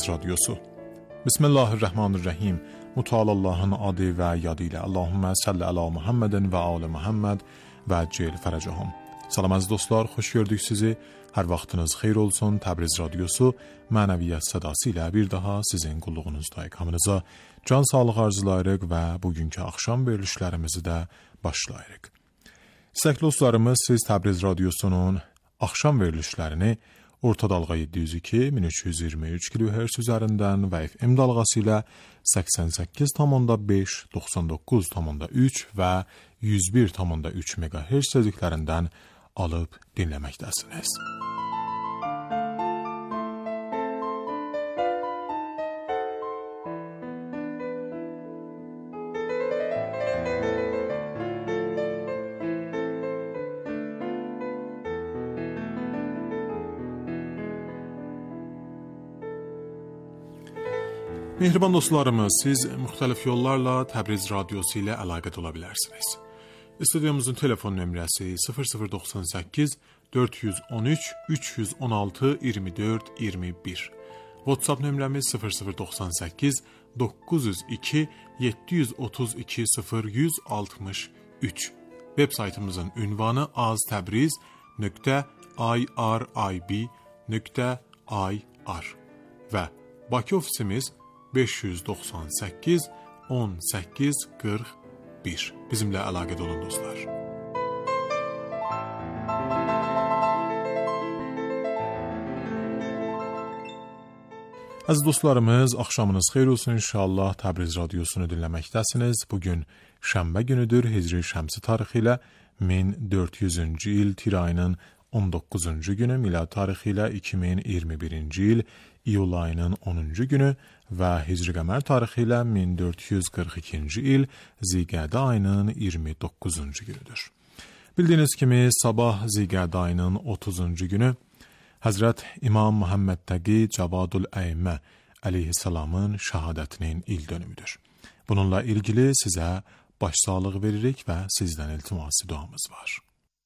Radyosu. Bismillahirrahmanirrahim. Mutala Allah'ın adı ve yadıyla. Allahümme salli ala Muhammedin ve ala Muhammed ve cel feracahum. Salam aziz dostlar, xoş gördük sizi. Hər vaxtınız xeyir olsun. Təbriz Radyosu mənəviyyat sədası ilə bir daha sizin qulluğunuzdayıq. Hamınıza can sağlıq arzulayırıq və bugünkü axşam verilişlərimizi də başlayırıq. İstəkli dostlarımız, siz Təbriz Radyosunun axşam verilişlərini orta dalğa 702-1323 kHz üzərindən və FM dalğası ilə 88,5, 99,3 və 101,3 MHz sözlüklərindən alıb dinləməkdəsiniz. Mehriban dostlarımız, siz müxtəlif yollarla Təbriz Radyosu ilə əlaqət ola bilərsiniz. Stüdyomuzun telefon nömrəsi 0098 413 316 24 21. WhatsApp nömrəmiz 0098 902 732 0163. Web saytımızın ünvanı aztabriz.irib.ir və Bakı ofisimiz 598 18 41. Bizimlə əlaqədə olun dostlar. Əziz dostlarımız, axşamınız xeyir olsun inşallah. Təbriz Radyosunu dinləməkdəsiniz. Bugün şənbə günüdür. Hicri şəmsi tarixi ilə 1400-cü il tir ayının 19-cu günü, milad tarixi ilə 2021-ci il iyul ayının 10-cu günü və hicri qəmər tarixi ilə 1442-ci il Zilqədə ayının 29-cu günüdür. Bildiyiniz kimi sabah Zilqədə ayının 30-cu günü Həzrət İmam Muhammed Təqi Cavadul Əymə əleyhissalamın şəhadətinin il dönümüdür. Bununla ilgili sizə başsağlığı veririk və sizdən iltimasi duamız var.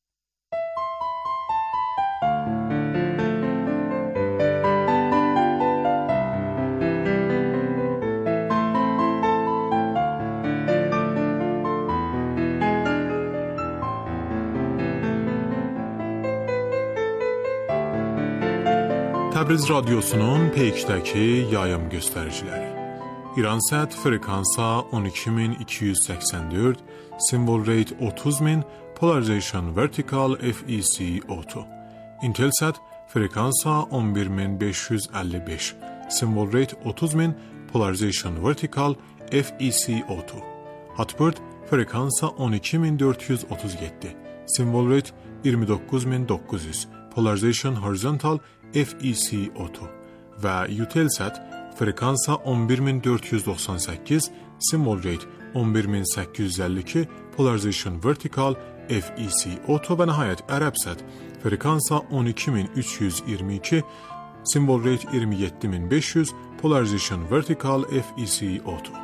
Təbriz Radyosunun peykdəki yayım göstəriciləri. İransat frekansa 12284, symbol rate 30000, polarization vertical FEC auto. Intelsat frekansa 11555, symbol rate 30000, polarization vertical FEC auto. Hotbird frekansa 12437, symbol rate 29900, polarization horizontal FEC auto və Eutelsat frekansa 11498, symbol rate 11852, polarization vertical FEC auto və nəhayət Arabsat frekansa 12322, symbol rate 27500, polarization vertical FEC auto.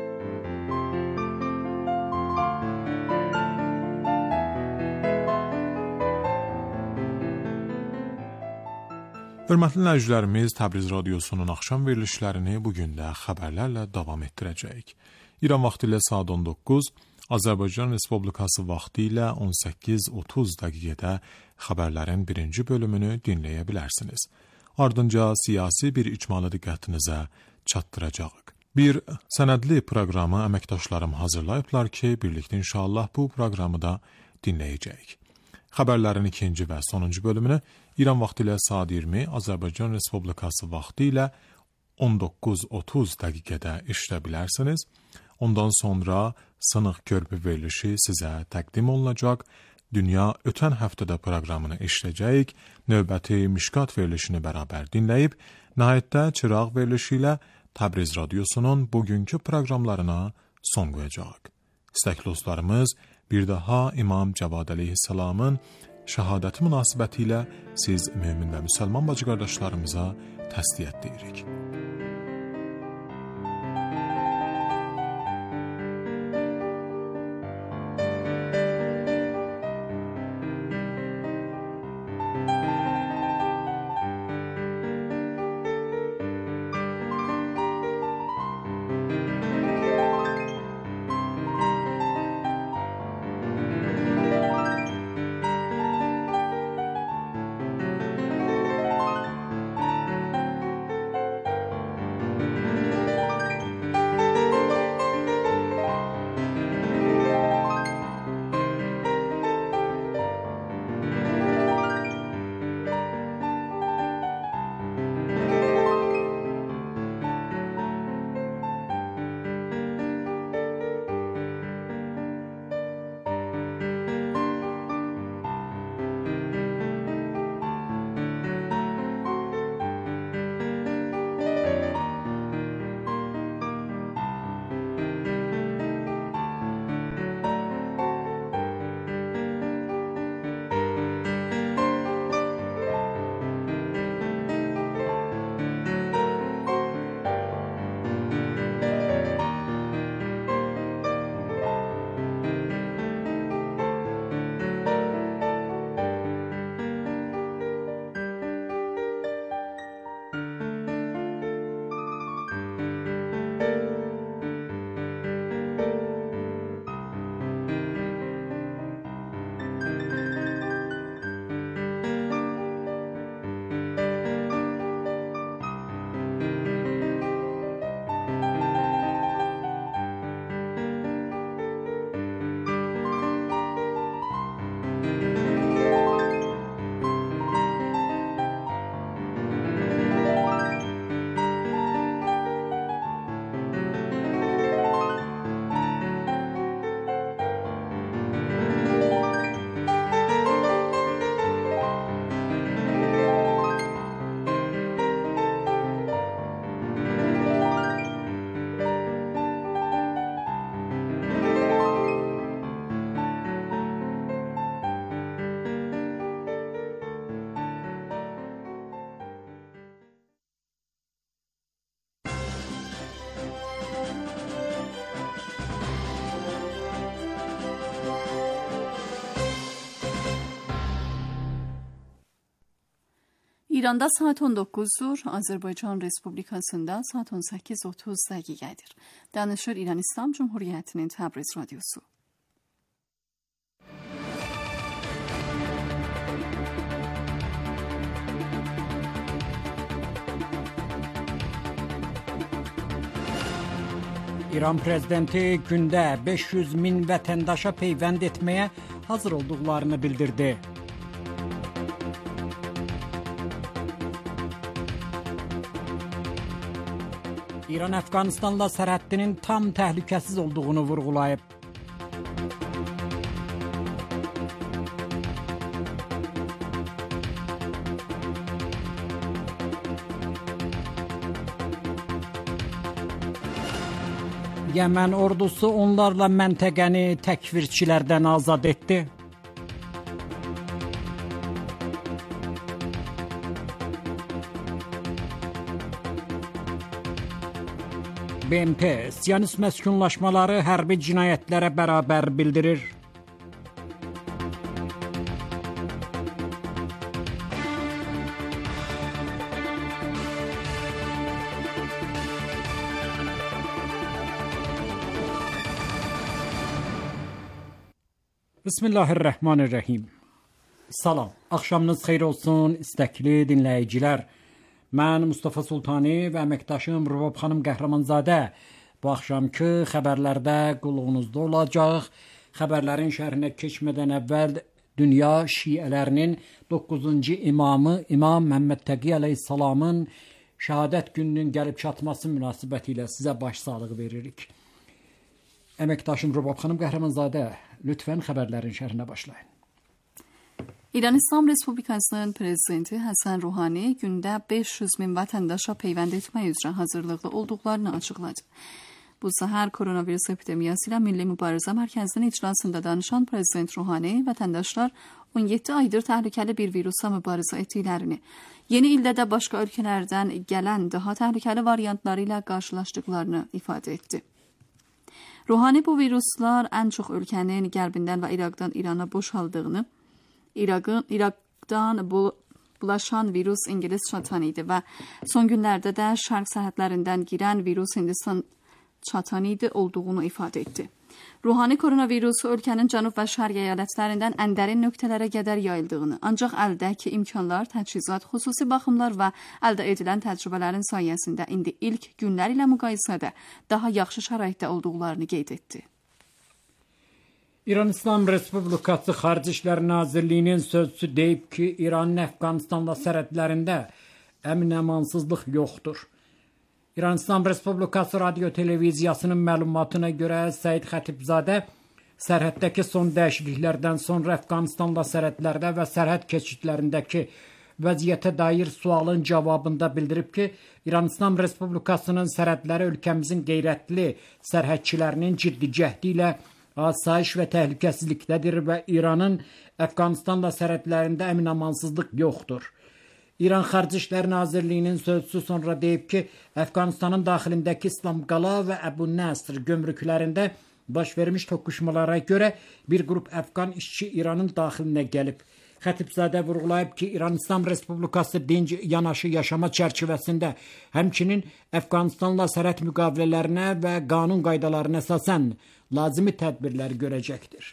Hörmətli dinləyicilərimiz, Təbriz Radyosunun axşam verilişlərini bugün də xəbərlərlə davam etdirəcəyik. İran vaxtı ilə saat 19, Azərbaycan Respublikası vaxtı ilə 18:30 dəqiqədə xəbərlərin birinci bölümünü dinləyə bilərsiniz. Ardınca siyasi bir icmalı diqqətinizə çatdıracağıq. Bir sənədli proqramı əməkdaşlarım hazırlayıblar ki, birlikdə inşallah bu proqramı da dinləyəcəyik. Xəbərlərin ikinci və sonuncu bölümünü İran vaxtı ilə saat 20, Azərbaycan Respublikası vaxtı ilə 19:30 dəqiqədə eşidə bilərsiniz. Ondan sonra Sınıq Körpü verilişi sizə təqdim olunacaq. Dünya ötən həftədə proqramını eşidəcəyik. Növbəti Mişkat verilişini bərabər dinləyib, nəhayətdə Çıraq verilişi ilə Təbriz Radyosunun bugünkü proqramlarına son qoyacaq. İstəkli dostlarımız, bir daha İmam Cavad əleyhissalamın şəhadəti münasibəti ilə siz mömin və müsəlman bacı qardaşlarımıza təsdiyyət deyirik. İranda saat 19'dur, Azərbaycan Respublikasında saat 18:30 dəqiqədir. Danışır İran İslam Cumhuriyyətinin Təbriz Radyosu. İran prezidenti gündə 500 min vətəndaşa peyvənd etməyə hazır olduqlarını bildirdi. İran Əfqanistanla sərhəddinin tam təhlükəsiz olduğunu vurğulayıb. Yəmən ordusu onlarla məntəqəni təkfirçilərdən azad etdi. BMT Siyonist məskunlaşmaları hərbi cinayətlərə bərabər bildirir. Bismillahirrahmanirrahim. Salam, axşamınız xeyir olsun istəkli dinləyicilər. Mən Mustafa Sultani və əməkdaşım Rubab xanım Qəhrəmanzadə bu axşamki xəbərlərdə qulluğunuzda olacaq. Xəbərlərin şərhinə keçmədən əvvəl dünya şiələrinin 9-cu imamı İmam Məhəmməd Təqi əleyhissalamın şəhadət gününün gəlib çatması münasibətilə sizə başsağlığı veririk. Əməkdaşım Rubab xanım Qəhrəmanzadə, lütfən xəbərlərin şərhinə başlayın. İran İslam Respublikasının prezidenti Həsən Ruhani gündə 500 min vətəndaşa peyvənd etmək üzrə hazırlıqlı olduqlarını açıqladı. Bu səhər koronavirus epidemiyası ilə Milli Mübarizə Mərkəzinin iclasında danışan prezident Ruhani vətəndaşlar 17 aydır təhlükəli bir virusla mübarizə etdiklərini, yeni ildə də başqa ölkələrdən gələn daha təhlükəli variantları ilə qarşılaşdıqlarını ifadə etdi. Ruhani bu viruslar ən çox ölkənin qərbindən və İraqdan İrana boşaldığını, İraqdan bulaşan virus İngilis çatan idi və son günlərdə də şərq sərhədlərindən girən virus Hindistan çatan idi olduğunu ifadə etdi. Ruhani koronavirusu ölkənin cənub və şərq əyalətlərindən ən dərin nöqtələrə qədər yayıldığını, ancaq əldəki imkanlar, təchizat, xüsusi baxımlar və əldə edilən təcrübələrin sayəsində indi ilk günlər ilə müqayisədə daha yaxşı şəraitdə olduqlarını qeyd etdi. İran İslam Respublikası Xarici İşlər Nazirliyinin sözçüsü deyib ki, İranın Əfqanistanla sərhədlərində əmin-əmansızlıq yoxdur. İran İslam Respublikası Radio Televiziyasının məlumatına görə Səid Xətibzadə sərhəddəki son dəyişikliklərdən sonra Əfqanistanla sərhədlərdə və sərhəd keçidlərindəki vəziyyətə dair sualın cavabında bildirib ki, İran İslam Respublikasının sərhədləri ölkəmizin qeyrətli sərhədçilərinin ciddi cəhdi ilə asayiş və təhlükəsizlikdədir və İranın Əfqanistanla sərhədlərində əmin-amansızlıq yoxdur. İran Xarici İşlər Nazirliyinin sözçüsü sonra deyib ki, Əfqanistanın daxilindəki İslamqala və Əbu Nəsr gömrüklərində baş vermiş toqquşmalara görə bir qrup Əfqan işçi İranın daxilinə gəlib. Xətibzadə vurğulayıb ki, İran İslam Respublikası dinc yanaşı yaşama çərçivəsində həmçinin Əfqanistanla sərhəd müqavilələrinə və qanun qaydalarına əsasən lazımi tədbirlər görəcəkdir.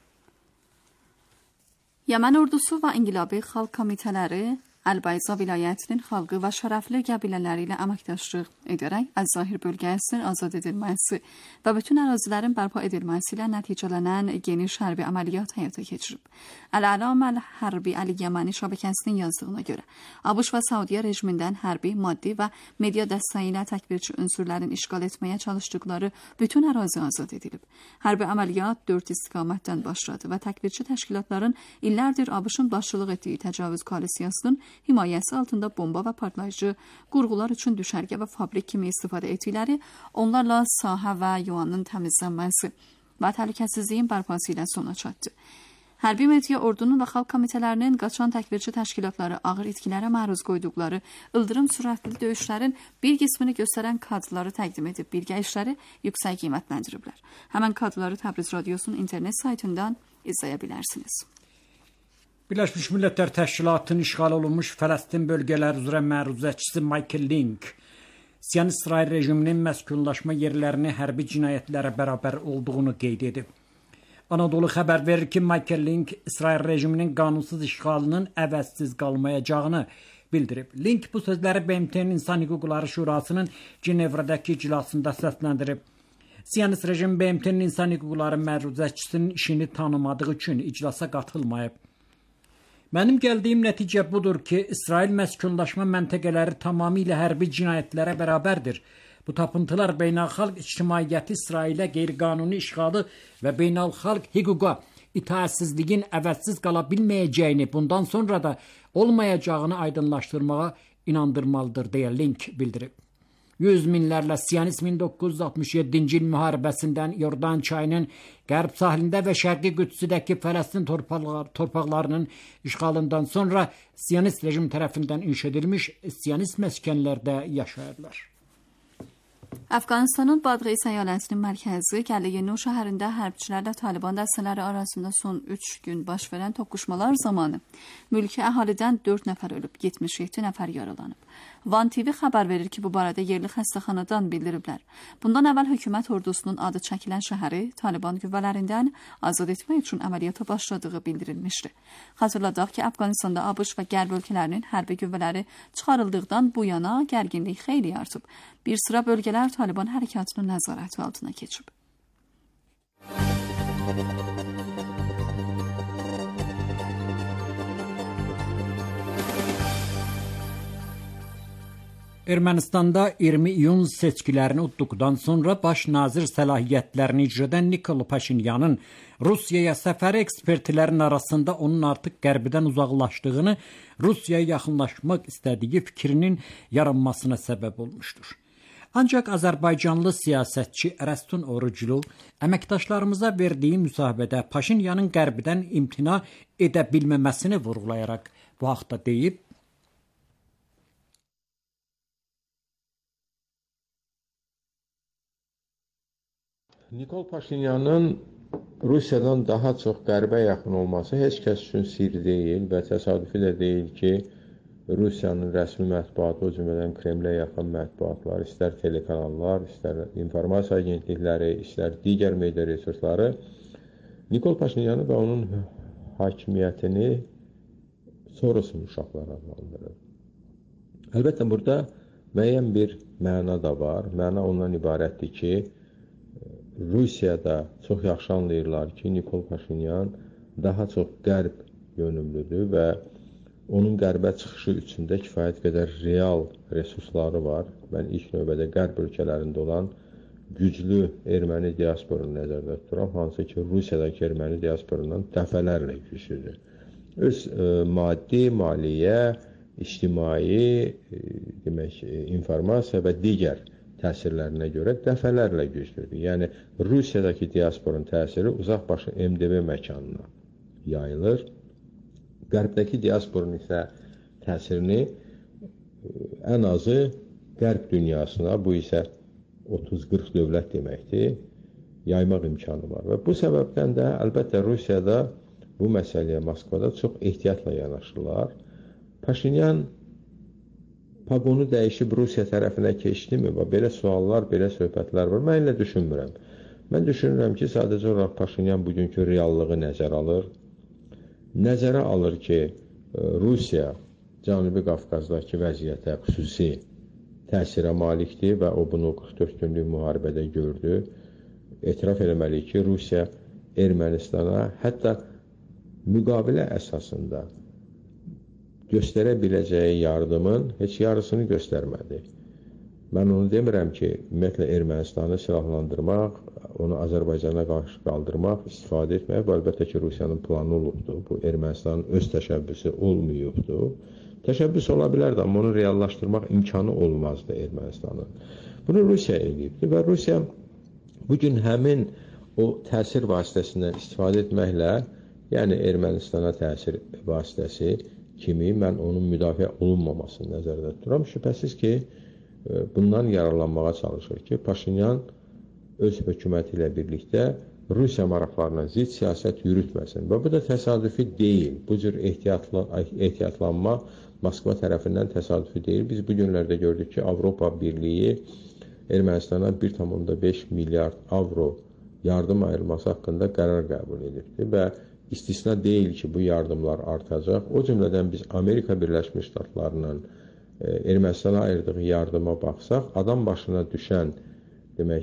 Yəmən ordusu və İnqilabi Xalq Komitələri Əl-Bayza vilayətinin xalqı və şərəfli qəbilələri ilə əməkdaşlıq edərək Əz-Zahir bölgəsinin azad edilməsi və bütün ərazilərin bərpa edilməsi ilə nəticələnən geniş hərbi əməliyyat həyata keçirib. Əl-Əlam Əl-Hərbi Əl-Yəməni şəbəkəsinin yazdığına görə ABŞ və Saudiya rejimindən hərbi, maddi və media dəstəyi ilə təkfirçi ünsürlərin işğal etməyə çalışdıqları bütün ərazi azad edilib. Hərbi əməliyyat 4 istiqamətdən başladı və təkfirçi təşkilatların illərdir ABŞ-ın başçılıq etdiyi təcavüz koalisiyasının himayəsi altında bomba və partlayıcı qurğular üçün düşərgə və fabrik kimi istifadə etdikləri, onlarla sahə və yuanın təmizlənməsi və təhlükəsizliyin bərpası ilə sona çatdı. Hərbi media ordunun və xalq komitələrinin qaçan təkfirçi təşkilatları ağır itkilərə məruz qoyduqları ildırım sürətli döyüşlərin bir qismini göstərən kadrları təqdim edib, birgə işləri yüksək qiymətləndiriblər. Həmən kadrları Təbriz Radyosunun internet saytından izləyə bilərsiniz. Birləşmiş Millətlər Təşkilatının işğal olunmuş Fələstin bölgələri üzrə məruzəçisi Michael Link, Siyonist-İsrail rejiminin məskunlaşma yerlərini hərbi cinayətlərə bərabər olduğunu qeyd edib. Anadolu xəbər verir ki, Michael Link İsrail rejiminin qanunsuz işğalının əvəzsiz qalmayacağını bildirib. Link bu sözləri BMT-nin İnsan Hüquqları Şurasının Cenevrədəki iclasında səsləndirib. Siyonist rejim BMT-nin İnsan Hüquqları məruzəçisinin işini tanımadığı üçün iclasa qatılmayıb. Mənim gəldiyim nəticə budur ki, İsrail məskunlaşma məntəqələri tamamilə hərbi cinayətlərə bərabərdir. Bu tapıntılar beynəlxalq ictimaiyyəti İsrailə qeyri-qanuni işğalı və beynəlxalq hüquqa itaətsizliyin əvəzsiz qala bilməyəcəyini, bundan sonra da olmayacağını aydınlaşdırmağa inandırmalıdır, deyə Link bildirib. 100 minlərlə Siyonist 1967-ci il müharibəsindən Yordan çayının qərb sahilində və Şərqi Qüdsüdəki Fələstin torpaqlarının işğalından sonra Siyonist rejim tərəfindən inşa edilmiş Siyonist məskənlərdə yaşayırlar. Əfqanistanın Badğis əyalətinin mərkəzi Gəliyennu şəhərində hərbçilərlə Taliban dəstələri arasında son 3 gün baş verən toqquşmalar zamanı mülki əhalidən 4 nəfər ölüb, 77 nəfər yaralanıb. Van TV xəbər verir ki, bu barədə yerli xəstəxanadan bildiriblər. Bundan əvvəl hökumət ordusunun adı çəkilən şəhəri Taliban qüvvələrindən azad etmək üçün əməliyyata başladığı bildirilmişdi. Xatırladaq ki, Əfqanistanda ABŞ və qərb ölkələrinin hərbi qüvvələri çıxarıldıqdan bu yana gərginlik xeyli artıb. Bir sıra bölgələr Taliban hərəkatının nəzarəti altına keçib. Ermənistanda 20 iyun seçkilərini udduqdan sonra baş nazir səlahiyyətlərini icra edən Nikol Paşinyanın Rusiyaya səfəri ekspertlərin arasında onun artıq qərbidən uzaqlaşdığını, Rusiyaya yaxınlaşmaq istədiyi fikrinin yaranmasına səbəb olmuşdur. Ancaq Azərbaycanlı siyasətçi Ərəstun Oruclu əməkdaşlarımıza verdiyi müsahibədə Paşinyanın qərbidən imtina edə bilməməsini vurğulayaraq bu haqda deyib, Nikol Paşinyanın Rusiyadan daha çox qərbə yaxın olması heç kəs üçün sir deyil və təsadüfi də deyil ki, Rusiyanın rəsmi mətbuatı, o cümlədən Kremlə yaxın mətbuatlar, istər telekanallar, istər informasiya agentlikləri, istər digər media resursları Nikol Paşinyanı və onun hakimiyyətini Soros'un uşaqları adlandırır. Əlbəttə, burada müəyyən bir məna da var. Məna ondan ibarətdir ki, Rusiyada çox yaxşı anlayırlar ki, Nikol Paşinyan daha çox qərb yönümlüdür və onun qərbə çıxışı üçün də kifayət qədər real resursları var. Mən ilk növbədə qərb ölkələrində olan güclü erməni diasporunu nəzərdə tuturam, hansı ki, Rusiyadakı erməni diasporundan dəfələrlə güclüdür. Öz maddi, maliyyə, ictimai, informasiya və digər təsirlərinə görə dəfələrlə güclüdür. Yəni, Rusiyadakı diasporun təsiri uzaqbaşı MDB məkanına yayılır. Qərbdəki diasporun isə təsirini ən azı qərb dünyasına, bu isə 30-40 dövlət deməkdir, yaymaq imkanı var. Və bu səbəbdən də əlbəttə Rusiyada bu məsələyə Moskvada çox ehtiyatla yanaşırlar. Paşinyan paqonu dəyişib Rusiya tərəfinə keçdimi? Belə suallar, belə söhbətlər var. Mən elə düşünmürəm. Mən düşünürəm ki, sadəcə olaraq Paşinyan bugünkü reallığı nəzərə alır. Nəzərə alır ki, Rusiya Cənubi Qafqazdakı vəziyyətə xüsusi təsirə malikdir və o bunu 44 günlük müharibədə gördü. Etiraf eləməliyik ki, Rusiya Ermənistana hətta müqavilə əsasında göstərə biləcəyi yardımın heç yarısını göstərmədi. Mən onu demirəm ki, ümumiyyətlə Ermənistanı silahlandırmaq, onu Azərbaycana qarşı qaldırmaq, istifadə etmək, bu əlbəttə ki, Rusiyanın planı olubdur. Bu Ermənistanın öz təşəbbüsü olmayıbdır. Təşəbbüs ola bilərdi, amma onu reallaşdırmaq imkanı olmazdı Ermənistanın. Bunu Rusiya eləyibdir və Rusiya bugün həmin o təsir vasitəsindən istifadə etməklə, yəni Ermənistana təsir vasitəsi kimi mən onun müdafiə olunmamasını nəzərdə tuturam. Şübhəsiz ki, bundan yararlanmağa çalışır ki, Paşinyan öz hökuməti ilə birlikdə Rusiya maraqlarına zidd siyasət yürütməsin. Və bu da təsadüfi deyil. Bu cür ehtiyatlanma Moskva tərəfindən təsadüfi deyil. Biz bu günlərdə gördük ki, Avropa Birliyi Ermənistana 1,5 milyard avro yardım ayrılması haqqında qərar qəbul edibdir və istisna deyil ki, bu yardımlar artacaq. O cümlədən biz Amerika Birləşmiş Ştatlarının Ermənistana ayırdığı yardıma baxsaq, adam başına düşən demək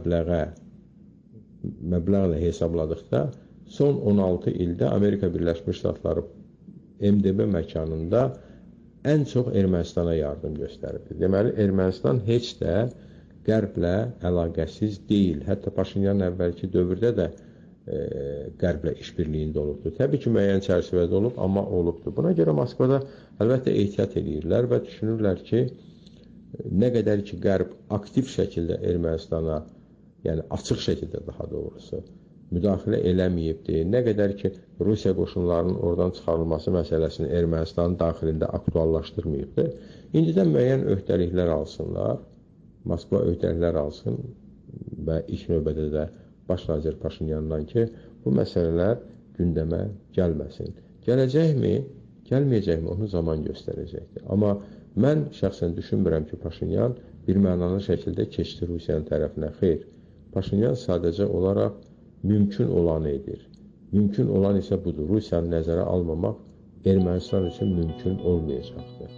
məbləğlə hesabladıqda son 16 ildə Amerika Birləşmiş Ştatları MDB məkanında ən çox Ermənistana yardım göstəribdir. Deməli, Ermənistan heç də Qərblə əlaqəsiz deyil. Hətta Paşinyan əvvəlki dövrdə də Qərblə işbirliyində olubdur. Təbii ki, müəyyən çərçivədə olub, amma olubdur. Buna görə Moskvada əlbəttə ehtiyat edirlər və düşünürlər ki, nə qədər ki, Qərb aktiv şəkildə Ermənistana, yəni açıq şəkildə daha doğrusu, müdaxilə eləməyibdir, nə qədər ki, Rusiya qoşunlarının oradan çıxarılması məsələsini Ermənistanın daxilində aktuallaşdırmayıbdır. İndidən müəyyən öhdəliklər alsınlar, Moskva öhdəliklər alsın və ilk növbədə də baş nazir Paşinyandan ki, bu məsələlər gündəmə gəlməsin. Gələcəkmi, gəlməyəcəkmi, onu zaman göstərəcəkdir. Amma mən şəxsən düşünmürəm ki, Paşinyan bir mənalı şəkildə keçdi Rusiyanın tərəfinə. Xeyr, Paşinyan sadəcə olaraq mümkün olanı edir. Mümkün olan isə budur. Rusiyanı nəzərə almamaq Ermənistan üçün mümkün olmayacaqdır.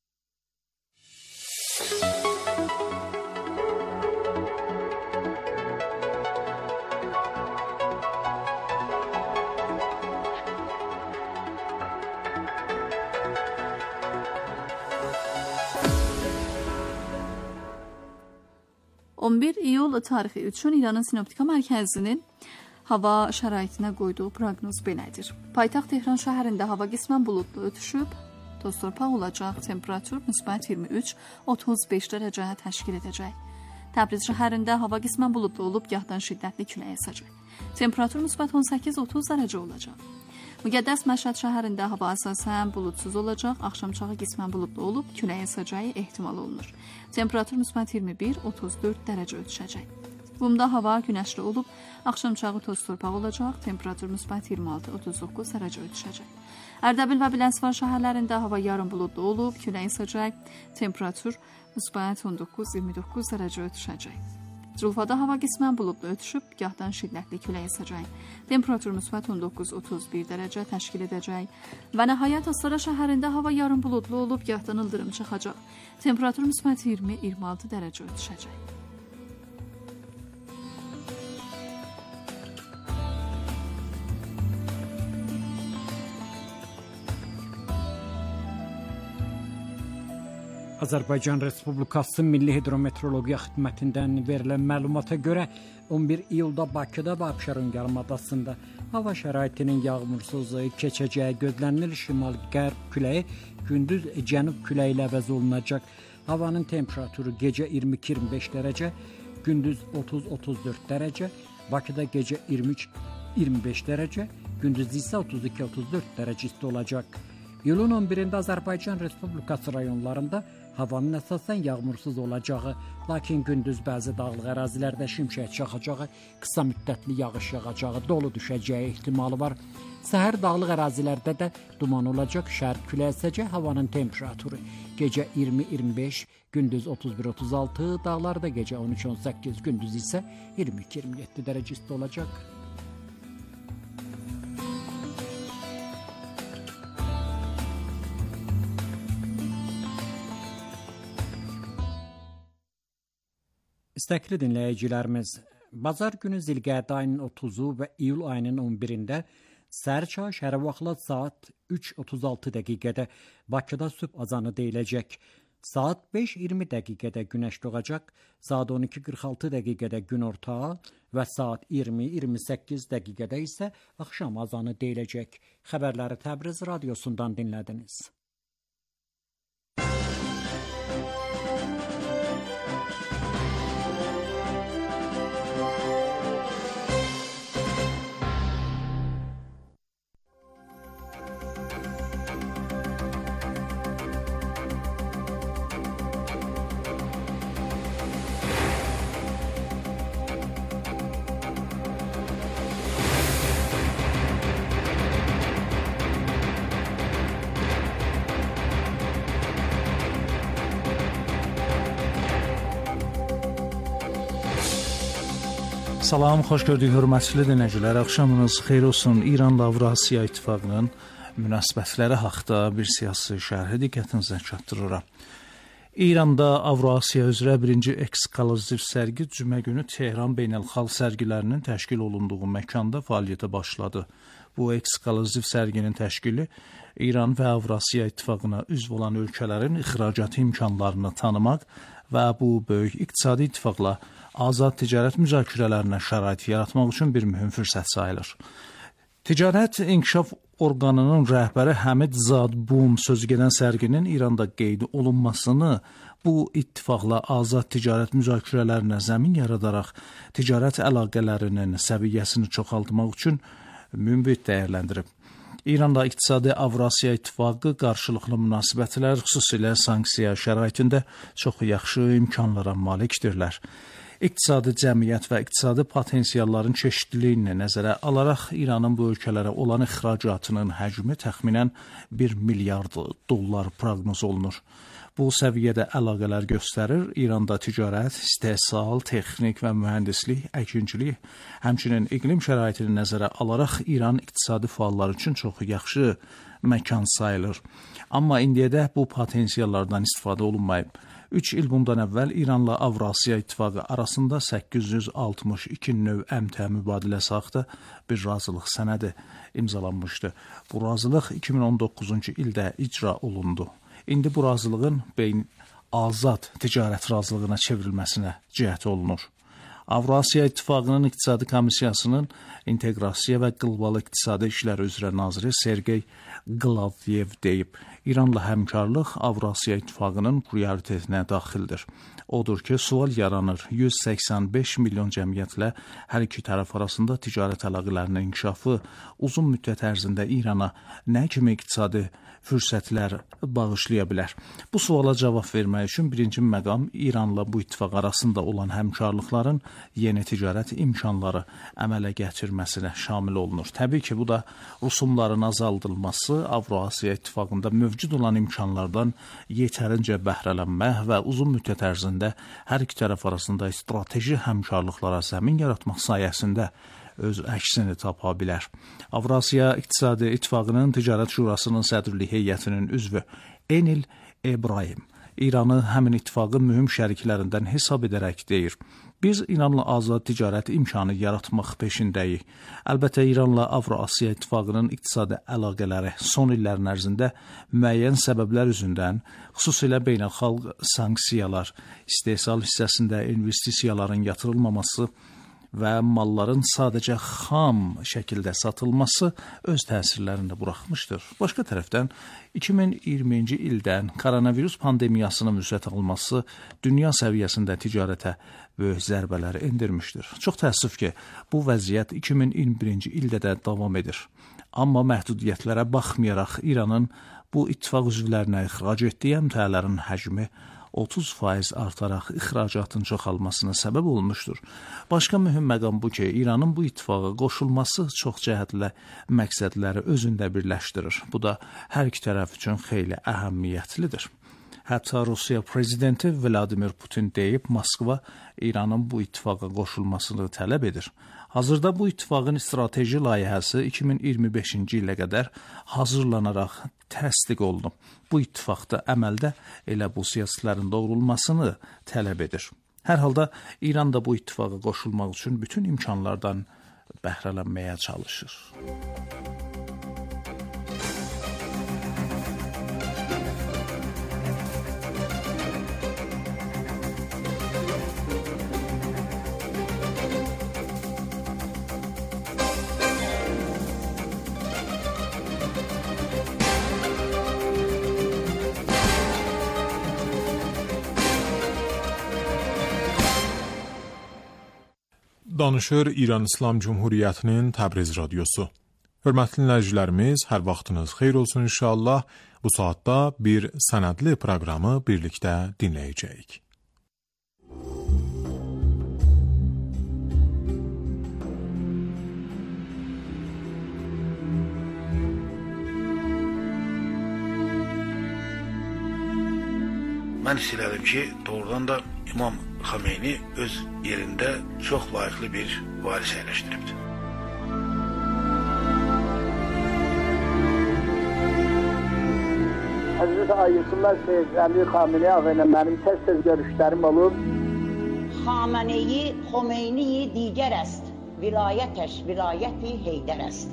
İyul tarixi üçün İranın Sinoptika Mərkəzinin hava şəraitinə qoyduğu proqnoz belədir. Paytaxt Tehran şəhərində hava qismən buludlu ötüşüb, toz torpaq olacaq, temperatur müsbət 23-35 dərəcə təşkil edəcək. Təbriz şəhərində hava qismən buludlu olub, gahdan şiddətli külək əsəcək. Temperatur müsbət 18-30 dərəcə olacaq. Müqəddəs Məşhəd şəhərində hava əsasən buludsuz olacaq, axşamçağı qismən buludlu olub, külək əsəcəyi ehtimal olunur. Temperatur müsbət 21-34 dərəcə ötüşəcək. Qumda hava günəşli olub, axşamçağı toz torpaq olacaq, temperatur müsbət 26-39 dərəcə ötüşəcək. Ərdəbil və Biləsuvar şəhərlərində hava yarım buludlu olub, külək əsəcək, temperatur müsbət 19-29 dərəcə ötüşəcək. Culfada hava qismən buludlu ötüşüb, gahdan şiddətli külək əsəcək. Temperatur müsbət 19-31 dərəcə təşkil edəcək. Və nəhayət Astara şəhərində hava yarım buludlu olub, gahdan ildırım çıxacaq. Temperatur müsbət 20-26 dərəcə ötüşəcək. Azərbaycan Respublikası Milli Hidrometeorologiya Xidmətindən verilən məlumata görə 11 iyulda Bakıda və Abşeron yarımadasında hava şəraitinin yağmursuz keçəcəyi gözlənilir. Şimal-qərb küləyi gündüz cənub küləyi ilə əvəz olunacaq. Havanın temperaturu gecə 22-25 dərəcə, gündüz 30-34 dərəcə, Bakıda gecə 23-25 dərəcə, gündüz isə 32-34 dərəcə isti olacaq. İyulun 11-də Azərbaycan Respublikası rayonlarında havanın əsasən yağmursuz olacağı, lakin gündüz bəzi dağlıq ərazilərdə şimşək çaxacağı, qısa müddətli yağış yağacağı, dolu düşəcəyi ehtimalı var. Səhər dağlıq ərazilərdə də duman olacaq, şərq küləyi əsəcək, havanın temperaturu gecə 20-25, gündüz 31-36, dağlarda gecə 13-18, gündüz isə 22-27 dərəcə isti olacaq. İstəkli dinləyicilərimiz, bazar günü Zilqədə ayının 30-u və iyul ayının 11-də səhər çağı şəhərə vaxtla saat 3:36 dəqiqədə Bakıda sübh azanı deyiləcək. Saat 5:20 dəqiqədə günəş doğacaq, saat 12:46 dəqiqədə günorta və saat 20:28 dəqiqədə isə axşam azanı deyiləcək. Xəbərləri Təbriz radiosundan dinlədiniz. Salam, xoş gördük hörmətli dinləyicilər. Axşamınız xeyir olsun. İranla Avrasiya İttifaqının münasibətləri haqqında bir siyasi şərhi diqqətinizə çatdırıram. İranda Avrasiya üzrə birinci ekskluziv sərgi cümə günü Tehran beynəlxalq sərgilərinin təşkil olunduğu məkanda fəaliyyətə başladı. Bu ekskluziv sərginin təşkili İran və Avrasiya İttifaqına üzv olan ölkələrin ixracat imkanlarını tanımaq və bu böyük iqtisadi ittifaqla azad ticarət müzakirələrinə şərait yaratmaq üçün bir mühüm fürsət sayılır. Ticarət İnkişaf Orqanının rəhbəri Həmid Zadbum sözü gedən sərginin İranda qeyd olunmasını bu ittifaqla azad ticarət müzakirələrinə zəmin yaradaraq ticarət əlaqələrinin səviyyəsini çoxaltmaq üçün münbit dəyərləndirib. İranla İqtisadi Avrasiya İttifaqı qarşılıqlı münasibətlər, xüsusilə sanksiya şəraitində çox yaxşı imkanlara malikdirlər. İqtisadi cəmiyyət və iqtisadi potensialların çeşidliyini nəzərə alaraq İranın bu ölkələrə olan ixracatının həcmi təxminən 1 milyard dollar proqnoz olunur. Bu səviyyədə əlaqələr göstərir. İranda ticarət, istehsal, texnik və mühəndislik, əkinçilik, həmçinin iqlim şəraitini nəzərə alaraq İran iqtisadi fəallar üçün çox yaxşı məkan sayılır. Amma indiyədək bu potensiallardan istifadə olunmayıb. 3 il bundan əvvəl İranla Avrasiya İttifaqı arasında 862 növ əmtəə mübadiləsi haqqında bir razılıq sənədi imzalanmışdı. Bu razılıq 2019-cu ildə icra olundu. İndi bu razılığın azad ticarət razılığına çevrilməsinə cəhd olunur. Avrasiya İttifaqının İqtisadi Komissiyasının İnteqrasiya və Qlobal İqtisadi İşlər üzrə naziri Sergey Glavyev deyib, İranla həmkarlıq Avrasiya İttifaqının prioritetinə daxildir. Odur ki, sual yaranır, 185 milyon cəmiyyətlə hər iki tərəf arasında ticarət əlaqələrinin inkişafı uzun müddət ərzində İrana nə kimi iqtisadi fürsətlər bağışlaya bilər? Bu suala cavab vermək üçün birinci məqam İranla bu ittifaq arasında olan həmkarlıqların yeni ticarət imkanları əmələ gətirməsinə şamil olunur. Təbii ki, bu da rüsumların azaldılması, Avrasiya İttifaqında mövcud olan imkanlardan yetərincə bəhrələnmək və uzun müddət ərzində hər iki tərəf arasında strateji həmkarlıqlara zəmin yaratmaq sayəsində öz əksini tapa bilər. Avrasiya İqtisadi İttifaqının Ticarət Şurasının sədrlik heyətinin üzvü Enil Ebrahim İranı həmin ittifaqın mühüm şəriklərindən hesab edərək deyir. Biz İranla azad ticarət imkanı yaratmaq peşindəyik. Əlbəttə, İranla Avrasiya İttifaqının iqtisadi əlaqələri son illərin ərzində müəyyən səbəblər üzündən, xüsusilə beynəlxalq sanksiyalar, istehsal hissəsində investisiyaların yatırılmaması və malların sadəcə xam şəkildə satılması öz təsirlərini də buraxmışdır. Başqa tərəfdən, 2020-ci ildən koronavirus pandemiyasının vüsət alması dünya səviyyəsində ticarətə böyük zərbələri endirmişdir. Çox təəssüf ki, bu vəziyyət 2021-ci ildə də davam edir. Amma məhdudiyyətlərə baxmayaraq İranın bu ittifaq üzvlərinə ixrac etdiyi əmtəələrin həcmi 30% artaraq ixracatın çoxalmasına səbəb olmuşdur. Başqa mühüm məqam bu ki, İranın bu ittifaqa qoşulması çox cəhətlə məqsədləri özündə birləşdirir. Bu da hər iki tərəf üçün xeyli əhəmiyyətlidir. Hətta Rusiya prezidenti Vladimir Putin deyib, Moskva İranın bu ittifaqa qoşulmasını tələb edir. Hazırda bu ittifaqın strateji layihəsi 2025-ci ilə qədər hazırlanaraq təsdiq olunub. Bu ittifaqda əməldə elə bu siyasətlərin doğrulmasını tələb edir. Hər halda İran da bu ittifaqa qoşulmaq üçün bütün imkanlardan bəhrələnməyə çalışır. Danışır İran İslam Cumhuriyyətinin Təbriz radiosu. Hörmətli dinləyicilərimiz, hər vaxtınız xeyir olsun inşallah. Bu saatda bir sənədli proqramı birlikdə dinləyəcəyik. Mən istəyirəm ki, doğrudan da İmam Xameyni öz yerində çox layiqli bir varis əyləşdiribdir. Həzrət Ayətullah Seyyid Əli Xameneyi ağa ilə mənim tez-tez görüşlərim olub. Xameneyi, Xomeyniyi digər است. Vilayətəş, vilayəti Heydər است.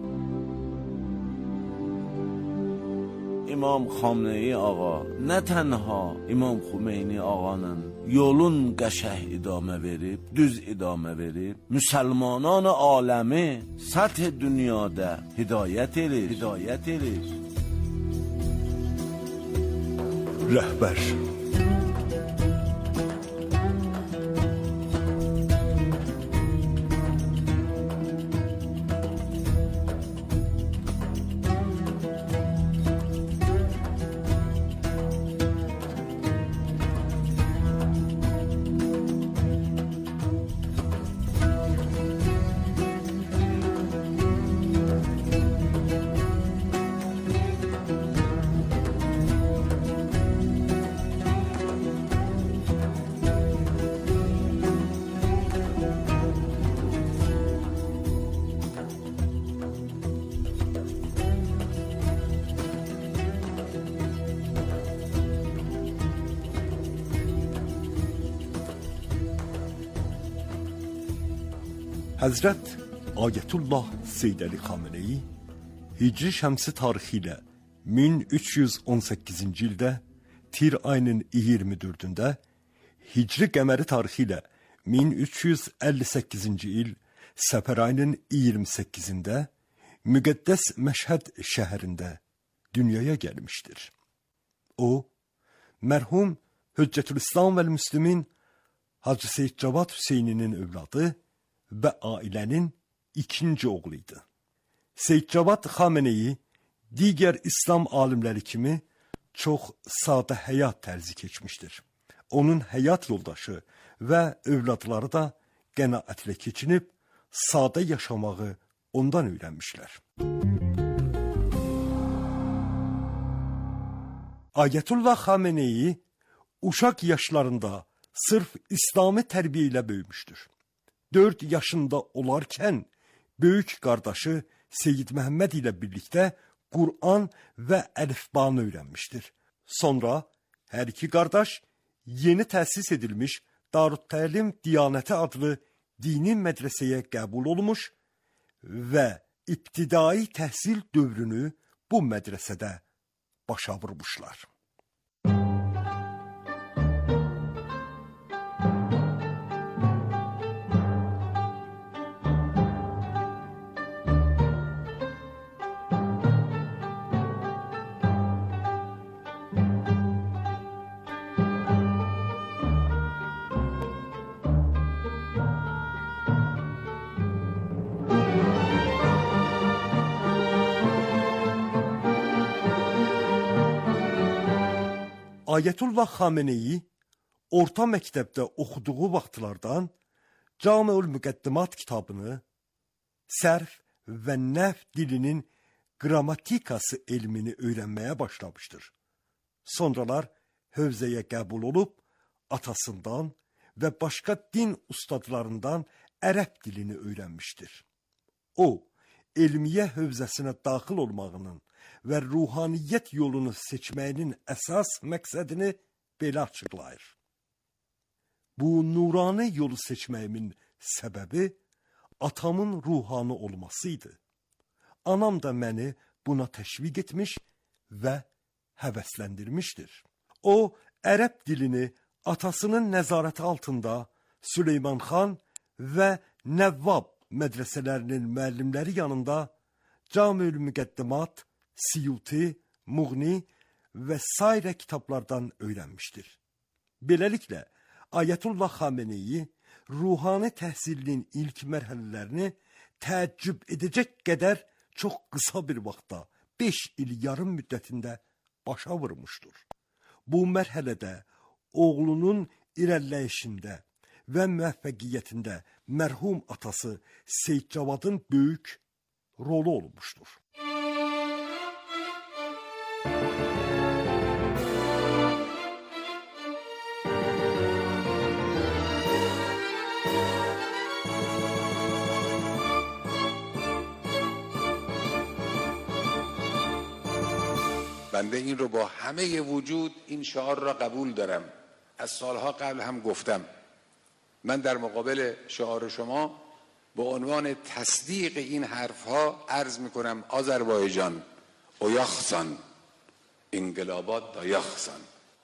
İmam Xameneyi ağa nə tənha İmam Xomeyni ağanın yolun qəşəh idamə verib, düz idamə verib, müsəlmanan aləmi səth dünyada hidayət edir. Rəhbər. Həzrət Ayətullah Seyyid Əli Xameneyi Hicri şəmsi tarixi ilə 1318-ci ildə Tir ayının 24-də, Hicri qəməri tarixi ilə 1358-ci il Səfər ayının 28-də müqəddəs Məşhəd şəhərində dünyaya gəlmişdir. O, mərhum Hüccətülislam və Müslümin Hacı Seyyid Cavad Hüseyninin övladı və ailənin ikinci oğlu idi. Seyyid Cavad Xameneyi digər İslam alimləri kimi çox sadə həyat tərzi keçmişdir. Onun həyat yoldaşı və övladları da qənaətlə keçinib, sadə yaşamağı ondan öyrənmişlər. Ayətullah Xameneyi uşaq yaşlarında sırf İslami tərbiyə ilə böyümüşdür. 4 yaşında olarkən böyük qardaşı Seyyid Məhəmməd ilə birlikdə Qur'an və əlifbanı öyrənmişdir. Sonra hər iki qardaş yeni təsis edilmiş Darüttəlim Diyanəti adlı dini mədrəsəyə qəbul olmuş və ibtidai təhsil dövrünü bu mədrəsədə başa vurmuşlar. Ayətullah Xameneyi orta məktəbdə oxuduğu vaxtlardan Camiül Müqəddimat kitabını, sərf və nəf dilinin qrammatikası elmini öyrənməyə başlamışdır. Sonralar hövzəyə qəbul olub, atasından və başqa din ustadlarından ərəb dilini öyrənmişdir. O, elmiyyə hövzəsinə daxil olmağının və ruhaniyyət yolunu seçməyinin əsas məqsədini belə açıqlayır. Bu nurani yolu seçməyimin səbəbi atamın ruhani olması idi. Anam da məni buna təşviq etmiş və həvəsləndirmişdir. O, ərəb dilini atasının nəzarəti altında Süleyman xan və Nəvvab mədrəsələrinin müəllimləri yanında Camiül Müqəddimat, Siyuti, Muğni və sairə kitablardan öyrənmişdir. Beləliklə, Ayətullah Xameneyi ruhani təhsilinin ilk mərhələlərini təəccüb edəcək qədər çox qısa bir vaxtda, 5 il yarım müddətində başa vurmuşdur. Bu mərhələdə oğlunun irəliləyişində və müvəffəqiyyətində mərhum atası Seyyid Cavadın böyük rolu olmuşdur. بنده این رو با همه وجود این شعار را قبول دارم. از سالها قبل هم گفتم من در مقابل شعار شما به عنوان تصدیق این حرفها عرض میکنم آذربایجان اویاخسان انقلابات دایاخسان.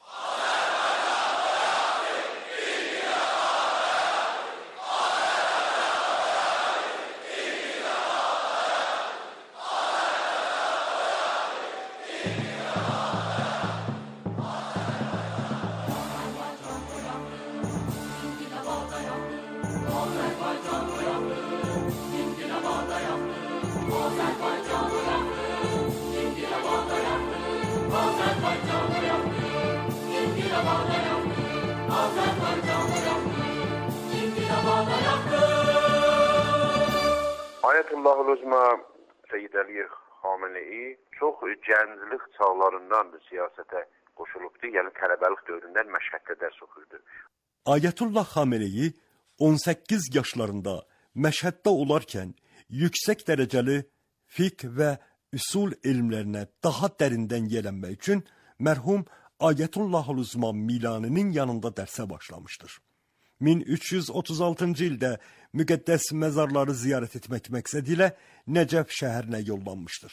Ayətullah Seyyid Əli Xamenei çox gənclik çağlarından siyasətə qoşulubdu. Yəni tələbəlik dövründən Məşhəddə dərs oxuyurdu. Ayətullah Xamenei 18 yaşlarında Məşhəddə olarkən yüksək dərəcəli fiqh və üsul elmlərinə daha dərindən yiyələnmək üçün mərhum Ayətullah Uzma Milani'nin yanında dərsə başlamışdır. 1336-cı ildə müqəddəs məzarları ziyarət etmək məqsədi ilə Nəcəf şəhərinə yollanmışdır.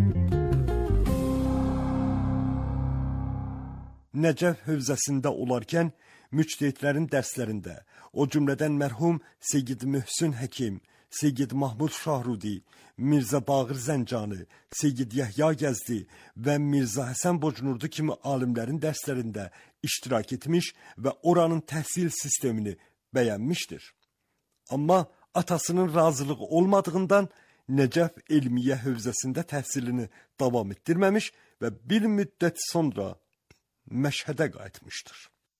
Nəcəf hövzəsində olarkən müctehidlərin dərslərində, o cümlədən mərhum Seyyid Möhsün Həkim, Seyyid Mahmud Şahrudi, Mirzə Baqir Zəncani, Seyyid Yəhya Gəzdi və Mirzə Həsən Bocnurdu kimi alimlərin dərslərində iştirak etmiş və oranın təhsil sistemini bəyənmişdir. Amma atasının razılığı olmadığından Nəcəf Elmiyyə hövzəsində təhsilini davam etdirməmiş və bir müddət sonra Məşhədə qayıtmışdır.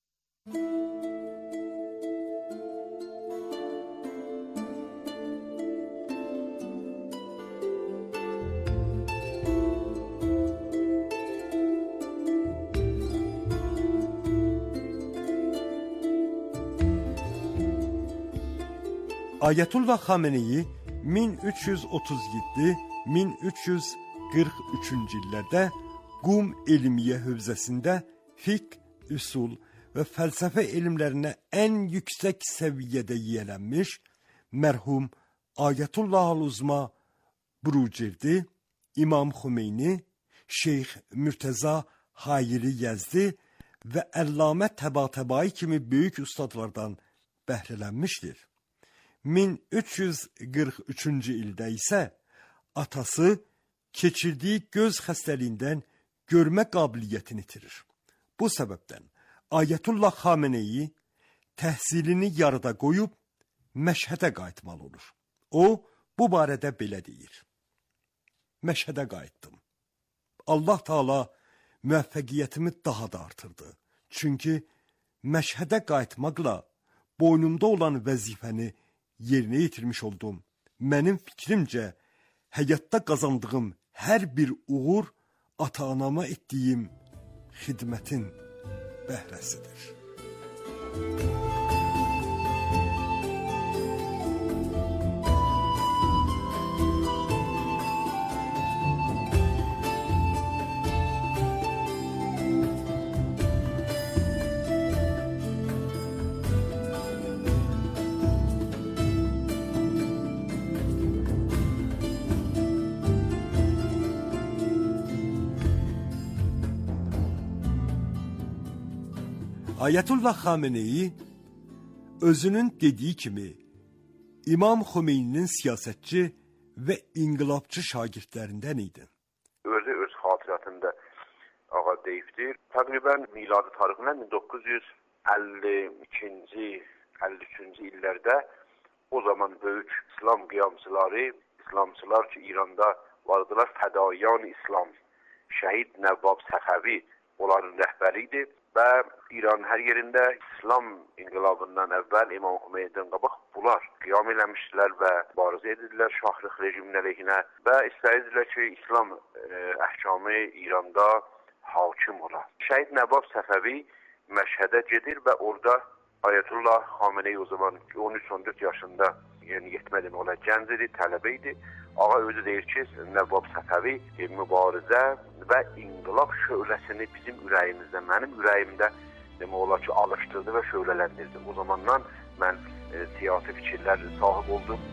Ayətullah Xamenei 1337-1343-cü illərdə Qum Elmiyyə hövzəsində fiqh, üsul və fəlsəfə elmlərinə ən yüksək səviyyədə yiyələnmiş mərhum Ayətullah Uzma Burucerdi, İmam Xümeyni, Şeyx Mürtəza Hayiri Yəzdi və Əllamə Təbatəbai kimi böyük ustadlardan bəhrələnmişdir. 1343-cü ildə isə atası keçirdiyi göz xəstəliyindən görmə qabiliyyətini itirir. Bu səbəbdən Ayətullah Xamenei təhsilini yarıda qoyub Məşhədə qayıtmalı olur. O, bu barədə belə deyir. Məşhədə qayıtdım. Allah Taala müvəffəqiyyətimi daha da artırdı. Çünki Məşhədə qayıtmaqla boynumda olan vəzifəni yerinə yetirmiş oldum. Mənim fikrimcə, həyatda qazandığım hər bir uğur ata-anama etdiyim xidmətin bəhrəsidir. Ayətullah Xamenei özünün dediyi kimi İmam Xümeyninin siyasətçi və inqilabçı şagirdlərindən idi. Özü öz xatirətində ağa deyibdir. Təqribən miladi tarixindən 1952-ci, 53-cü illərdə o zaman böyük İslam qiyamçıları, İslamçılar ki İranda vardılar, Fədayan İslam, Şəhid Nəvvab Səxəvi onların rəhbəri idi. Və İran hər yerində İslam inqilabından əvvəl İmam Xümeynidən qabaq bunlar qiyam eləmişdilər və mübarizə edirlər şahlıq rejimin əleyhinə və istəyirdilər ki, İslam əhkamı İranda hakim ola. Şəhid Nəvvab Səfəvi Məşhədə gedir və orada Ayətullah Xamenei o zaman 13-14 yaşında, yəni yetmədən ola gənc idi, tələbə idi. Ağa özü deyir ki, Nəvvab Səfəvi mübarizə və inqilab şöhləsini bizim ürəyimizdə, mənim ürəyimdə demək olar ki, alışdırdı və şöhlələndirdi. O zamandan mən siyasi fikirlər sahib oldum.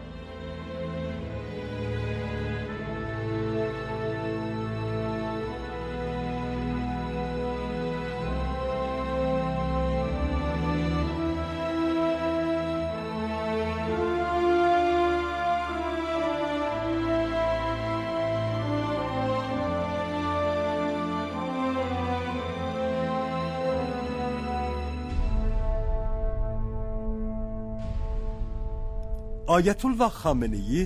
Ayətullah Xameneyi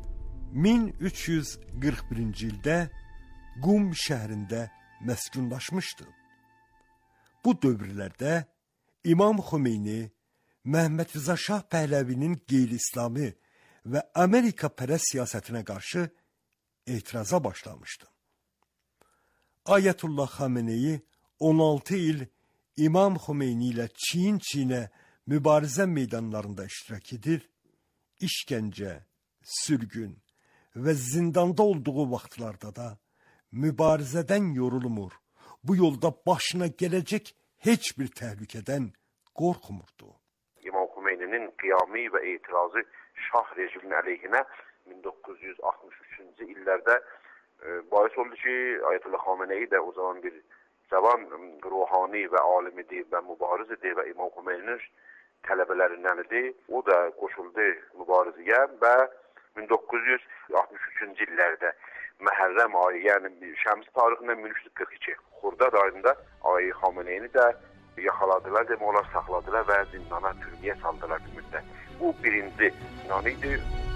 1341-ci ildə Qum şəhərində məskunlaşmışdı. Bu dövrlərdə İmam Xomeyni Məhəmməd Rza Şah Pəhləvinin qeyri-İslami və Amerika pərəst siyasətinə qarşı etiraza başlamışdı. Ayətullah Xameneyi 16 il İmam Xomeyni ilə çiyin-çiyinə mübarizə meydanlarında iştirak edir, işgəncə, sürgün və zindanda olduğu vaxtlarda da mübarizədən yorulmur, bu yolda başına gələcək heç bir təhlükədən qorxmurdu. İmam Xomeyninin qiyami və etirazı Şah rejiminin əleyhinə 1963-cü illərdə bahis oldu ki, Ayətullah Xameneyi də o zaman bir cavan ruhani və alim idi və mübariz idi və İmam Xomeyninin tələbələrindən idi. O da qoşuldu mübarizəyə və 1963-cü illərdə Məhərrəm ayı, yəni şəmsi tarixindən 1342 Xurdad ayında Ayı Xameneyini də yaxaladılar, demək olar saxladılar və zindana, türməyə saldılar bir müddət. Bu birinci zindan idi.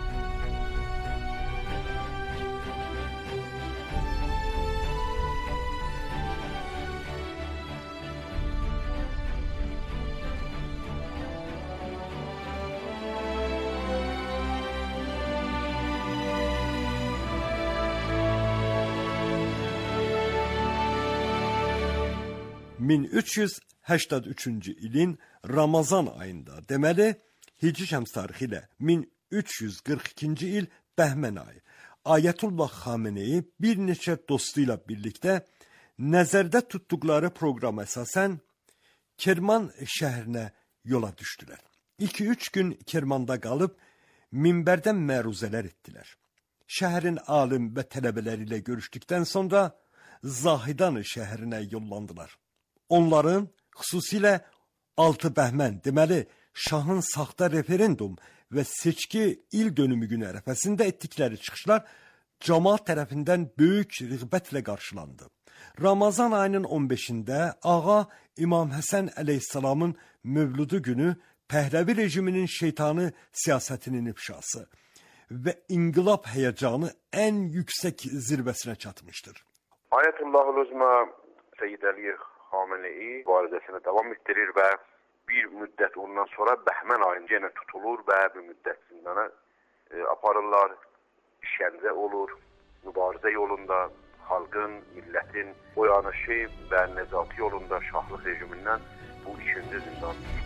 ...1383-cü ilin Ramazan ayında, deməli, Hicri şəms tarixi ilə 1342-ci il Bəhmən ayı, Ayətullah Xameneyi bir neçə dostu ilə birlikdə nəzərdə tutduqları proqrama əsasən Kerman şəhərinə yola düşdülər. 2-3 gün Kermanda qalıb minbərdən məruzələr etdilər. Şəhərin alim və tələbələri ilə görüşdükdən sonra Zahidan şəhərinə yollandılar. Onların xüsusilə Altı Bəhmən, deməli, Şahın saxta referendum və seçki il dönümü günü ərəfəsində etdikləri çıxışlar cəmaət tərəfindən böyük rəğbətlə qarşılandı. Ramazan ayının 15-də Ağa İmam Həsən əleyhissalamın mövludu günü Pəhləvi rejiminin şeytanı siyasətinin ifşası və inqilab həyəcanı ən yüksək zirvəsinə çatmışdır. Ayətullah Özmə Seyyid Əli Xameneyi mübarizəsini davam etdirir və bir müddət ondan sonra Bəhmən ayında yenə tutulur və bir müddət zindana aparırlar, işgəncə olur, mübarizə yolunda xalqın, millətin oyanışı və nəzati yolunda şahlıq rejimindən bu ikinci zindandır.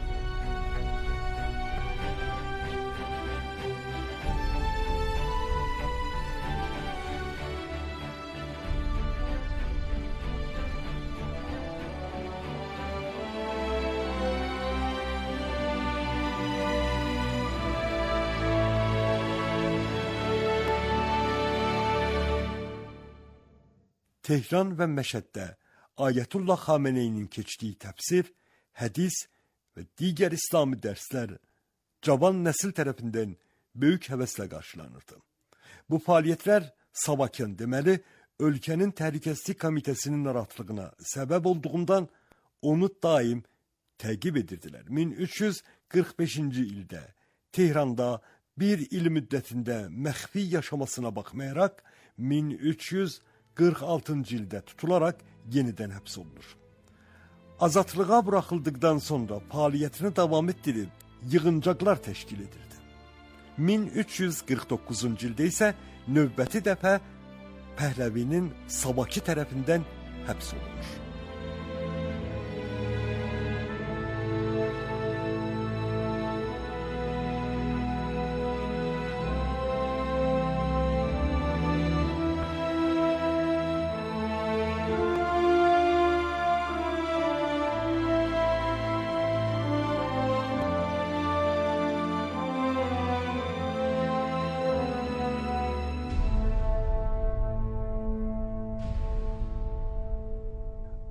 Tehran və Məşəddə Ayətullah Xameneyinin keçdiyi təfsir, hədis və digər İslami dərslər cavan nəsil tərəfindən böyük həvəslə qarşılanırdı. Bu fəaliyyətlər Savakan, deməli, ölkənin təhlükəsizlik komitəsinin narahatlığına səbəb olduğundan onu daim təqib edirdilər. 1345-ci ildə Tehranda bir il müddətində məxfi yaşamasına baxmayaraq 1346-cı ildə tutularaq yenidən həbs olunur. Azadlığa buraxıldıqdan sonra fəaliyyətini davam etdirib yığıncaqlar təşkil edirdi. 1349-cu ildə isə növbəti dəfə Pəhləvinin Sabaki tərəfindən həbs olunur.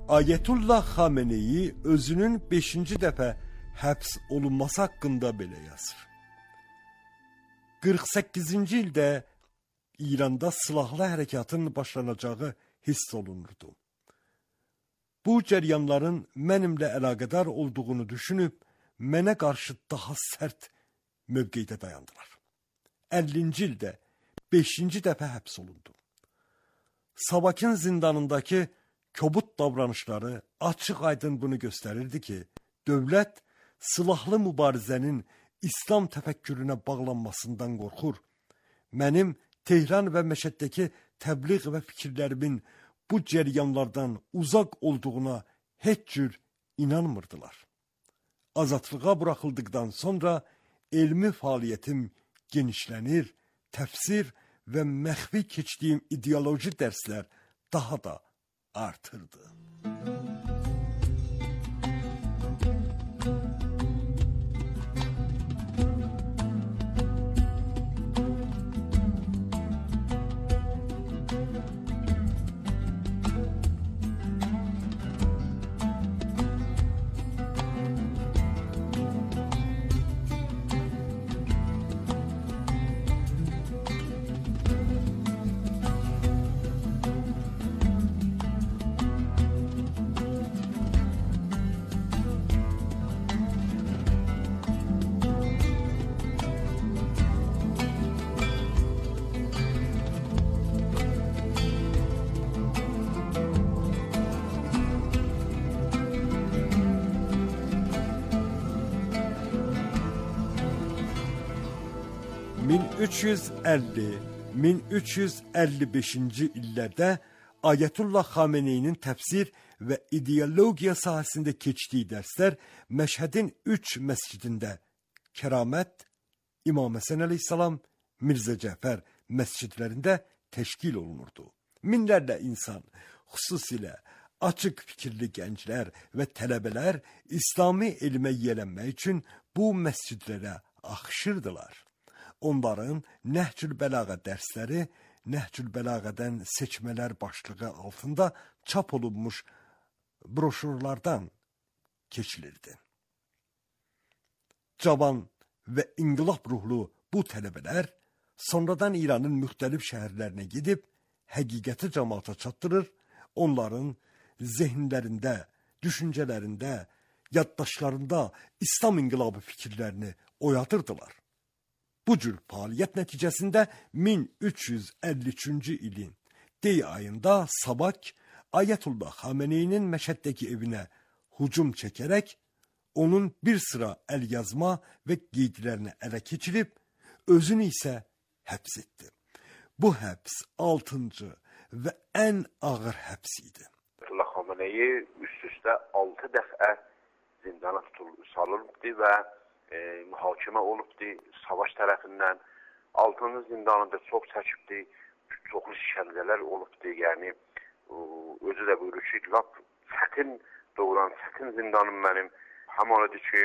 Ayətullah Xameneyi özünün 5-ci dəfə həbs olunması haqqında belə yazır. 48-ci ildə İranda silahlı hərəkatın başlanacağı hiss olunurdu. Bu cəryanların mənimlə əlaqədar olduğunu düşünüb, mənə qarşı daha sərt mövqedə dayandılar. 50-ci ildə 5-ci dəfə həbs olundu. Sabakin zindanındakı kobud davranışları açıq-aydın bunu göstərirdi ki, dövlət silahlı mübarizənin İslam təfəkkürünə bağlanmasından qorxur. Mənim Tehran və Məşəddəki təbliğ və fikirlərimin bu cəryanlardan uzaq olduğuna heç cür inanmırdılar. Azadlığa buraxıldıqdan sonra elmi fəaliyyətim genişlənir, təfsir və məxfi keçdiyim ideoloji dərslər daha da artırdı. ...1350-1355-ci illərdə Ayətullah Xameneyinin təfsir və ideologiya sahəsində keçdiyi dərslər Məşhədin 3 məscidində Kəramət, İmam Həsən əleyhissalam, Mirzə Cəfər məscidlərində təşkil olunurdu. Minlərlə insan, xüsusilə açıq fikirli gənclər və tələbələr İslami elmə yiyələnmək üçün bu məscidlərə axışırdılar. Onların Nəhcül Bəlağa dərsləri Nəhcül Bəlağədən seçmələr başlığı altında çap olunmuş broşurlardan keçilirdi. Cavan və inqilab ruhlu bu tələbələr sonradan İranın müxtəlif şəhərlərinə gedib həqiqəti cəmaata çatdırır, onların zehnlərində, düşüncələrində, yaddaşlarında İslam inqilabı fikirlərini oyadırdılar. Bu cür fəaliyyət nəticəsində 1353-cü ilin dey ayında Sabak Ayətullah Xameneyinin Məşəddəki evinə hücum çəkərək onun bir sıra əlyazma və qeydlərini ələ keçirib, özünü isə həbs etdi. Bu həbs 6-cı və ən ağır həbs idi. Ayətullah Xameneyi üst-üstə 6 dəfə zindana salınıbdı və mühakimə olubdu savaş tərəfindən. 6-cı zindanında çox çəkibdi, çoxlu işgəncələr olubdu. Yəni özü də buyurur ki, lap çətin doğuran çətin zindanım mənim. Həmanadır ki,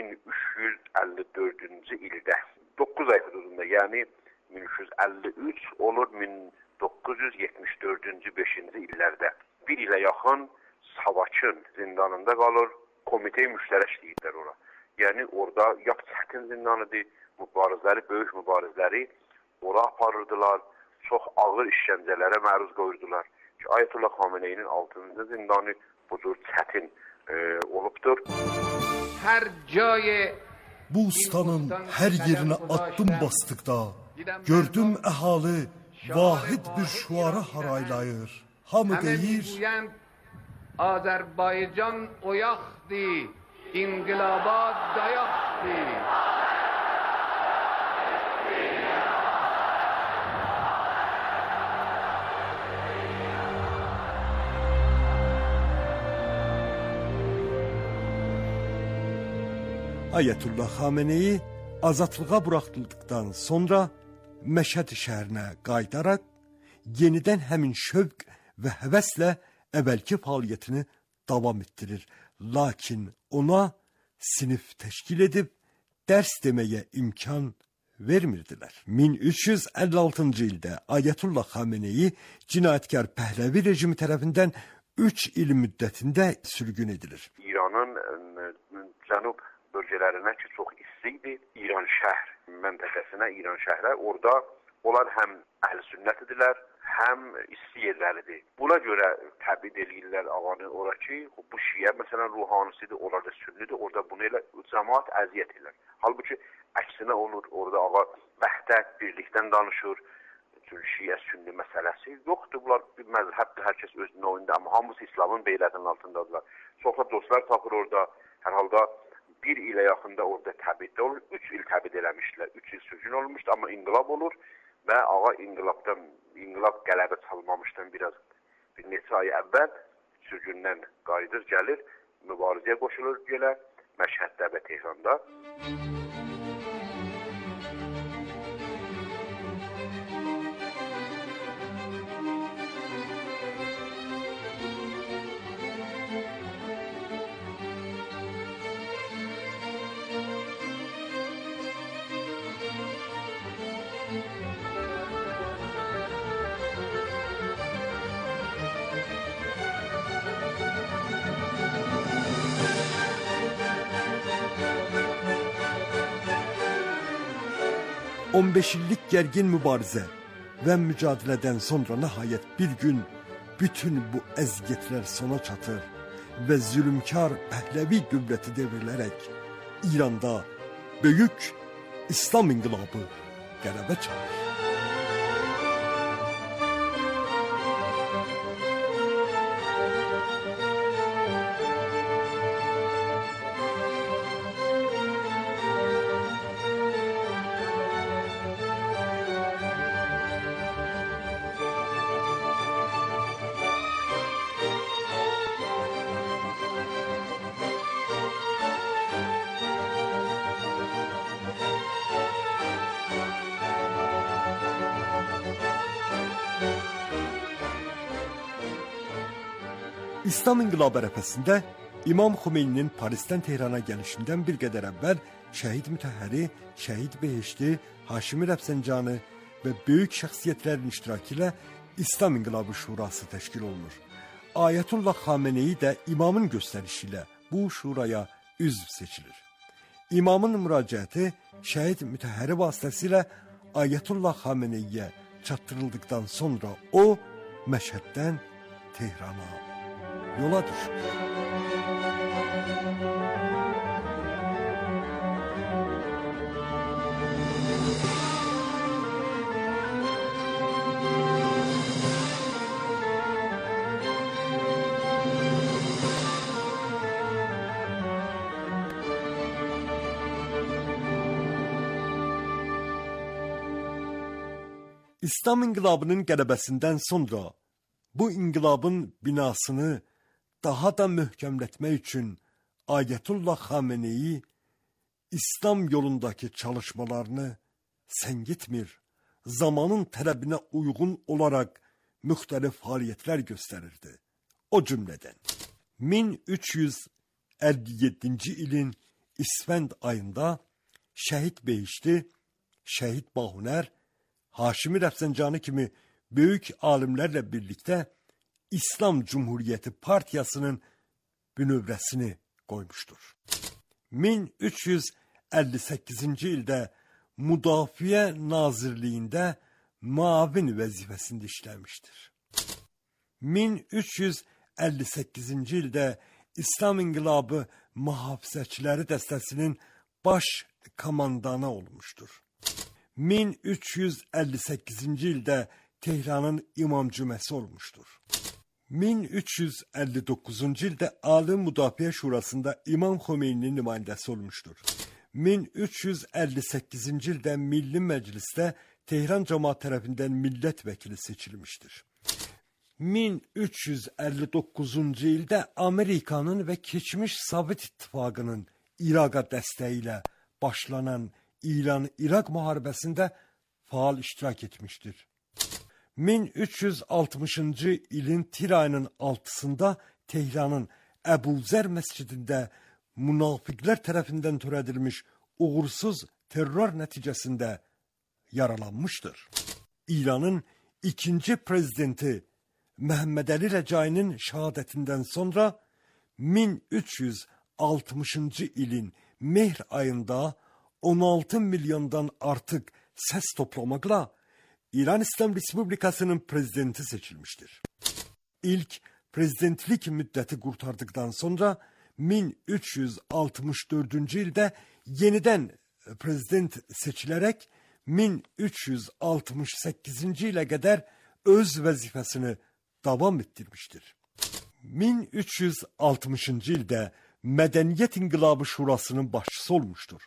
1354-cü ildə 9 ay hududunda, yəni 1353 olur 1974-cü 5-ci illərdə. Bir ilə yaxın Savakın zindanında qalır, komitey müştərək deyirlər ora. Yəni orada ya çətin zindanıdır, mübarizləri, böyük mübarizləri ora aparırdılar, çox ağır işgəncələrə məruz qoyurdular. Ki, Ayətullah Xameneyinin 6-cı zindanı bu cür çətin olubdur. Bu ustanın hər yerinə addım bastıqda gördüm əhali vahid bir şuarı haraylayır. Hamı deyir Azərbaycan oyaqdır, İnqilaba dayaqdır. Ayətullah Xameneyi azadlığa buraxıldıqdan sonra Məşhəd şəhərinə qayıdaraq yenidən həmin şövq və həvəslə əvvəlki fəaliyyətini davam etdirir. Lakin ona sinif təşkil edib dərs deməyə imkan vermirdilər. 1356-cı ildə Ayətullah Xameneyi cinayətkar Pəhləvi rejimi tərəfindən 3 il müddətində sürgün edilir. İranın cənub bölgələrinə ki, çox isti idi. İran şəhər məntəqəsinə, İran şəhərə, orada onlar həm əhl-i sünnət idilər, həm isti yerləridir. Buna görə təbid eləyirlər ağanı ora ki, bu şiə məsələn ruhanisidir, onlar da sünnidir, orada bunu elə cəmaat əziyyət edir. Halbuki əksinə olur, orada ağa vəhdət, birlikdən danışır. Şiə sünni məsələsi yoxdur. Bunlar bir məzhəbdir, hər kəs özünün oyunda, amma hamısı İslamın beylətinin altındadılar. Çoxla dostlar tapır orada, hər halda 1 ilə yaxında orada təbiddə olur, 3 il təbid eləmişdilər, 3 il sürgün olmuşdu, amma inqilab olur və ağa inqilab qələbə çalmamışdan bir neçə ay əvvəl sürgündən qayıdır, gəlir, mübarizəyə qoşulur gələ Məşhəddə və Tehranda. 15 illik gərgin mübarizə və mücadilədən sonra nəhayət bir gün bütün bu əziyyətlər sona çatır və zülmkar Pəhləvi dövləti devrilərək İranda böyük İslam inqilabı qələbə çalır. İslam inqilabı ərəfəsində İmam Xümeyninin Parisdən Tehrana gəlişindən bir qədər əvvəl Şəhid Mütəhhəri, Şəhid Behişti, Haşimi Rəfsəncanı və böyük şəxsiyyətlərin iştirakı ilə İslam İnqilabı Şurası təşkil olunur. Ayətullah Xameneyi də imamın göstərişi ilə bu şuraya üzv seçilir. İmamın müraciəti Şəhid Mütəhhəri vasitəsilə Ayətullah Xameneyiyə çatdırıldıqdan sonra o Məşhəddən Tehrana yola düşür. İslam inqilabının qələbəsindən sonra bu inqilabın binasını daha da möhkəmlətmək üçün Ayətullah Xameneyi İslam yolundakı çalışmalarını səngitmir, zamanın tələbinə uyğun olaraq müxtəlif fəaliyyətlər göstərirdi. O cümlədən 1357-ci ilin İsfənd ayında Şəhid Behişti, Şəhid Bahunər, Haşimi Rəfsəncanı kimi böyük alimlərlə birlikdə İslam Cumhuriyyəti Partiyasının bünövrəsini qoymuşdur. 1358-ci ildə Müdafiə Nazirliyində müavin vəzifəsində işləmişdir. 1358-ci ildə İslam İnqilabı Mühafizəçiləri dəstəsinin baş komandanı olmuşdur. 1358-ci ildə Tehranın İmam Cüməsi olmuşdur. 1359-cu ildə Ali Müdafiə Şurasında İmam Xümeyninin nümayəndəsi olmuşdur. 1358-ci ildə Milli Məclisdə Tehran cəmaət tərəfindən millət vəkili seçilmişdir. 1359-cu ildə Amerikanın və keçmiş Sovet İttifaqının İraqa dəstəyi ilə başlanan İran-İraq müharibəsində faal iştirak etmişdir. 1360-cı ilin tir ayının 6-sında Tehranın Əbuzər məscidində münafiqlər tərəfindən törədilmiş uğursuz terror nəticəsində yaralanmışdır. İranın ikinci prezidenti Məhəmməd Əli Rəcainin şəhadətindən sonra 1360-cı ilin mehr ayında 16 milyondan artıq səs toplamaqla İran İslam Respublikasının prezidenti seçilmiştir. İlk prezidentlik müddəti qurtardıqdan sonra 1364-cü ildə yenidən prezident seçilərək 1368-ci ilə qədər öz vəzifəsini davam etdirmişdir. 1360-cı ildə Mədəniyyət İnqilabı Şurasının başçısı olmuşdur.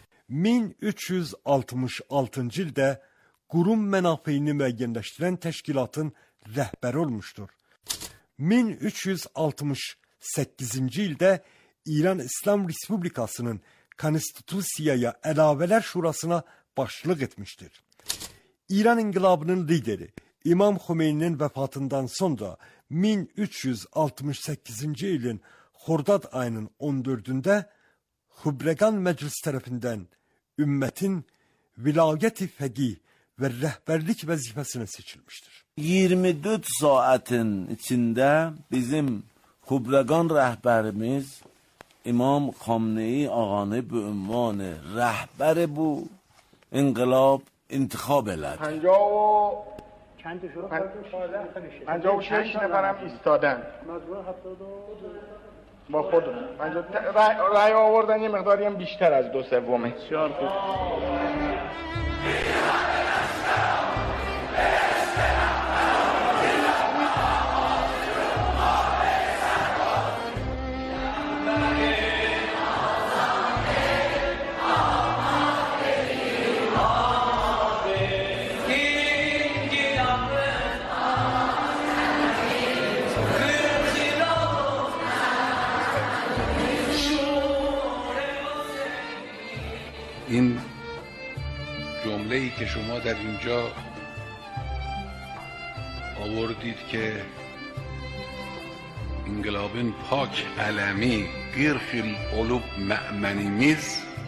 1366-cı ildə qurum mənafeyini müəyyənləşdirən təşkilatın rəhbəri olmuşdur. 1368-ci ildə İran İslam Respublikasının Konstitusiyaya əlavələr şurasına başçılıq etmişdir. İran İnqilabının lideri İmam Xomeyni'nin vəfatından sonra 1368-ci ilin Xordad ayının 14-də Xubregan Məclis tərəfindən ümmətin vilayət-i fəqih və rəhbərlik vəzifəsinə seçilmişdir. 24 saatin içində bizim Xubregan rəhbərimiz İmam Xamenei ağanı bu ünvanı rəhbəri bu inqilab intikhab elədi. 56 نفرم ایستادن با خودمون رای آوردن یه مقداری هم بیشتر از 2/3 بسیار خوب. این جمله‌ای که شما در اینجا آوردید که انقلابın پاک علمی قرخ القلوب مأمنیمیز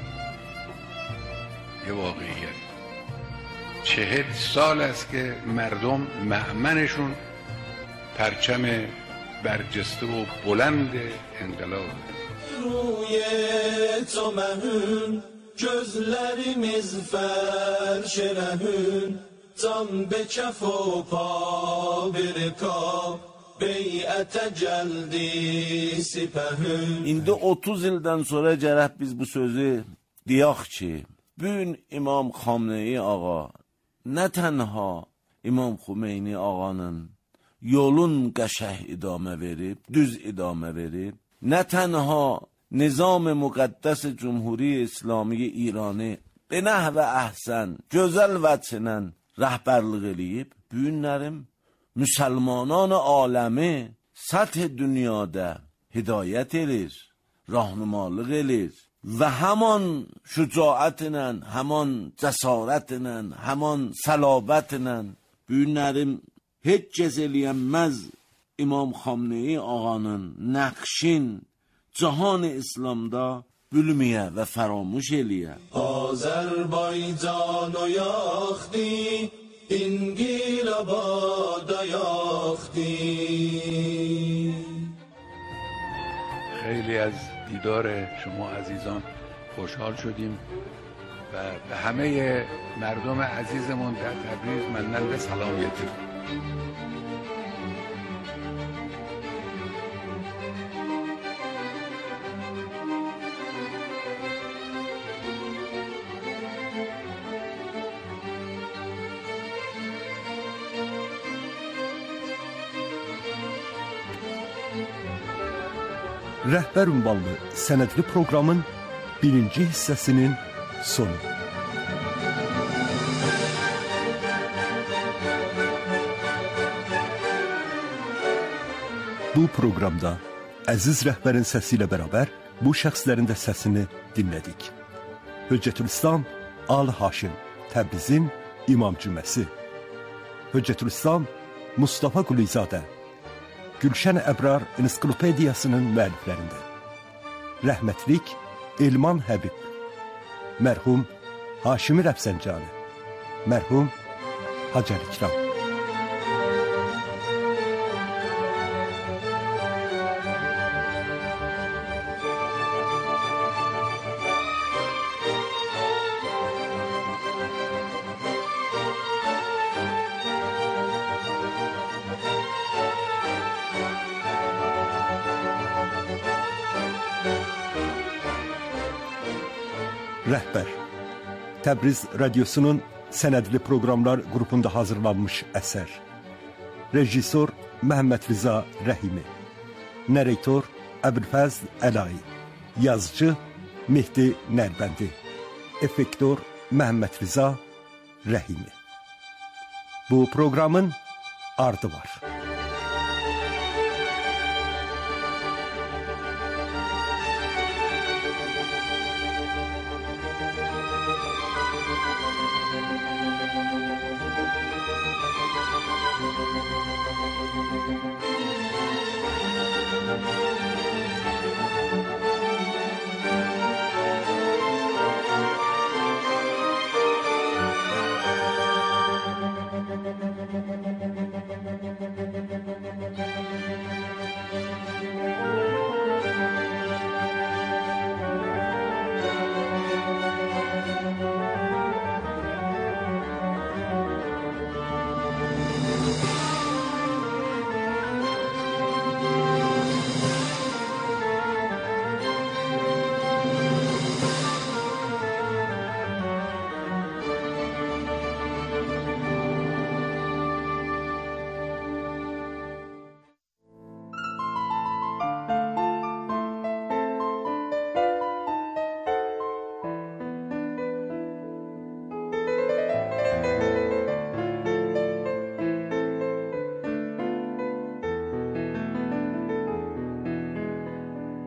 یه واقعیت 40 سال است که مردم مأمنشون پرچم برجسته و بلند انقلاب روی تو مهون gözlerimiz ferş rehün tam be kef و پا برکاب بیعت جلدی سپهün. İndi 30 ildən sonra gərək biz bu sözü deyək ki, bugün İmam Xamenei ağa nə tənha İmam Xomeyni ağanın yolun qəşəh idamə verib, düz idamə verib, nə tənha Nizam Müqəddəs Cumhuri İslami İranı be nəhvə əhsən, gözəl vəçinə rəhbərlik eləyib, bu günlərim müsəlmanan aləmi səth dünyada hidayət edir, rahnumalıq edir və həman şücaətlə, həman cəsarətlə, həman səlavətlə bu günlərim heç kəs eləyənməz İmam Xamenei ağanın nəqşin Cahan İslamda bülməyə və fəramuş eləyə. Azərbaycan o yaxdi, İnqilaba da yaxdi. خیلی از دیدار شما عزیزان خوشحال شدیم و به همه مردم عزیزمون در تبریز مانند سلامتی. Rəhbər ünvanlı sənədli proqramın birinci hissəsinin sonu. Bu proqramda əziz rəhbərin səsi ilə bərabər bu şəxslərin də səsini dinlədik. Höccətülislam Ali Haşim, Təbrizin İmam Cüməsi. Höccətülislam Mustafa Qulizadə, Gülşən Əbrar Ensiklopediyasının müəlliflərində. Rəhmətlik Elman Həbib. Mərhum Haşimi Rəfsəncani. Mərhum Hacər İkram. Rəhbər Təbriz Radiosunun sənədli proqramlar qrupunda hazırlanmış əsər. Rejissor Məhəmməd Rıza Rəhimi. Narrator Əbülfəzl Əlayi. Yazıcı Mehdi Nərbəndi. Effektor Məhəmməd Rıza Rəhimi. Bu proqramın ardı var.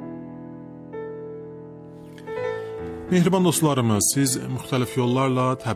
Mehriban dostlarımız, siz müxtəlif yollarla